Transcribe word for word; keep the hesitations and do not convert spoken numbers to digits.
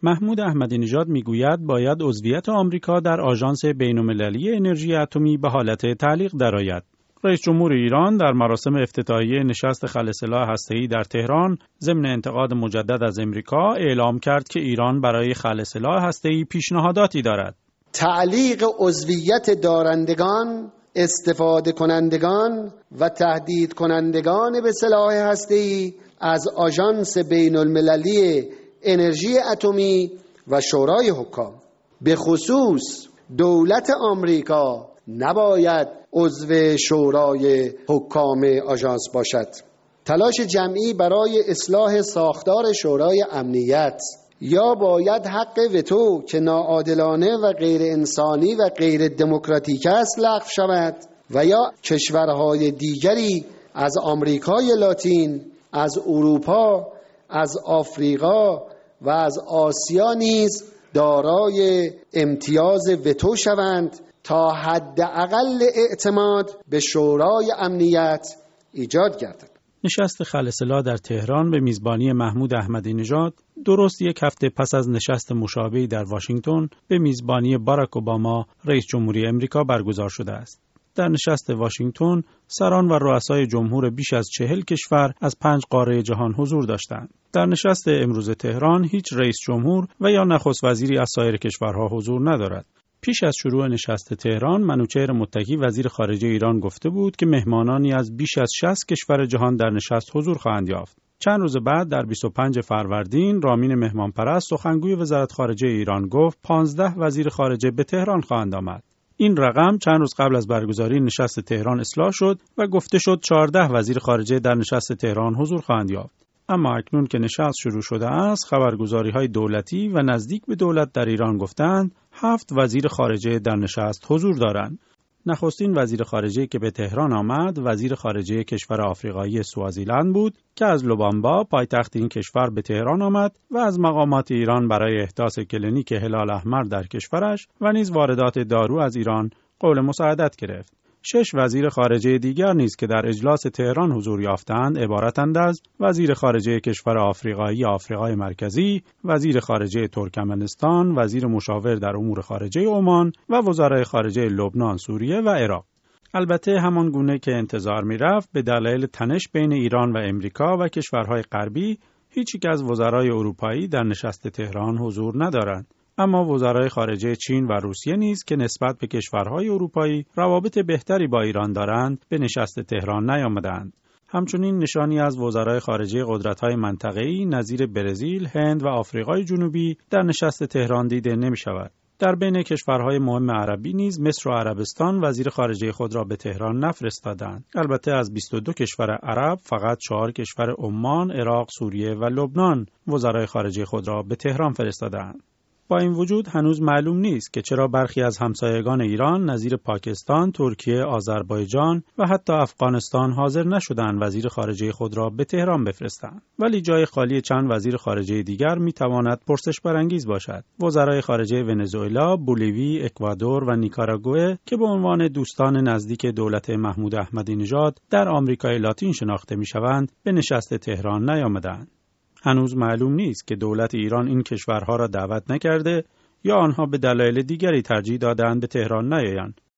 محمود احمدی نژاد میگوید باید عضویت آمریکا در آژانس بین‌المللی انرژی اتمی به حالت تعلیق درآید. رئیس جمهور ایران در مراسم افتتاحیه نشست خلسلاح هسته‌ای در تهران ضمن انتقاد مجدد از امریکا اعلام کرد که ایران برای خلسلاح هسته‌ای پیشنهاداتی دارد. تعلیق عضویت دارندگان، استفاده کنندگان و تهدید کنندگان به سلاح هسته‌ای از آژانس بین‌المللی انرژی اتمی و شورای حکام، به خصوص دولت آمریکا، نباید عضو شورای حکام آژانس باشد. تلاش جمعی برای اصلاح ساختار شورای امنیت یا باید حق وتو که ناعادلانه و غیر انسانی و غیر دموکراتیک است لغو شود و یا کشورهای دیگری از آمریکای لاتین، از اروپا، از آفریقا و از آسیا نیز دارای امتیاز وتو شوند تا حداقل اعتماد به شورای امنیت ایجاد گردد. نشست خلسلاح در تهران به میزبانی محمود احمدی نژاد درست یک هفته پس از نشست مشابهی در واشنگتن به میزبانی باراک اوباما رئیس جمهوری امریکا برگزار شده است. در نشست واشنگتن سران و رؤسای جمهور بیش از چهل کشور از پنج قاره جهان حضور داشتند. در نشست امروز تهران هیچ رئیس جمهور و یا نخست وزیری از سایر کشورها حضور ندارد. پیش از شروع نشست تهران، منوچهر متکی وزیر خارجه ایران گفته بود که مهمانانی از بیش از شصت کشور جهان در نشست حضور خواهند یافت. چند روز بعد در بیست و پنج فروردین رامین مهمانپرست سخنگوی وزارت خارجه ایران گفت پانزده وزیر خارجه به تهران خواهند آمد. این رقم چند روز قبل از برگزاری نشست تهران اصلاح شد و گفته شد چهارده وزیر خارجه در نشست تهران حضور خواهند یافت. اما اکنون که نشست شروع شده است، خبرگزاری‌های دولتی و نزدیک به دولت در ایران گفتند هفت وزیر خارجه در نشست حضور دارند. نخستین وزیر خارجه که به تهران آمد، وزیر خارجه کشور آفریقایی سوازیلند بود که از لوبانبا پایتخت این کشور به تهران آمد و از مقامات ایران برای احداث کلینیک هلال احمر در کشورش و نیز واردات دارو از ایران قول مساعدت گرفت. شش وزیر خارجه دیگر نیز که در اجلاس تهران حضور یافتند عبارتند از وزیر خارجه کشور آفریقایی آفریقای مرکزی، وزیر خارجه ترکمنستان، وزیر مشاور در امور خارجه عمان و وزرای خارجه لبنان، سوریه و عراق. البته همان گونه که انتظار می‌رفت به دلایل تنش بین ایران و امریکا و کشورهای غربی هیچ یک از وزرای اروپایی در نشست تهران حضور ندارند. اما وزرای خارجه چین و روسیه نیز که نسبت به کشورهای اروپایی روابط بهتری با ایران دارند به نشست تهران نیامدند. همچنین نشانی از وزرای خارجه قدرت‌های منطقه‌ای نظیر برزیل، هند و آفریقای جنوبی در نشست تهران دیده نمی‌شود. در بین کشورهای مهم عربی نیز مصر و عربستان وزیر خارجه خود را به تهران نفرستادند. البته از بیست و دو کشور عرب فقط چهار کشور عمان، عراق، سوریه و لبنان وزرای خارجه خود را به تهران فرستادند. با این وجود هنوز معلوم نیست که چرا برخی از همسایگان ایران نظیر پاکستان، ترکیه، آذربایجان و حتی افغانستان حاضر نشدند وزیر خارجه خود را به تهران بفرستند. ولی جای خالی چند وزیر خارجه دیگر میتواند پرسش برانگیز باشد. وزرای خارجه ونزوئلا، بولیوی، اکوادور و نیکاراگوئه که به عنوان دوستان نزدیک دولت محمود احمدی نژاد در آمریکای لاتین شناخته میشوند، به نشست تهران نیامدند. هنوز معلوم نیست که دولت ایران این کشورها را دعوت نکرده یا آنها به دلایل دیگری ترجیح دادند به تهران نیایند.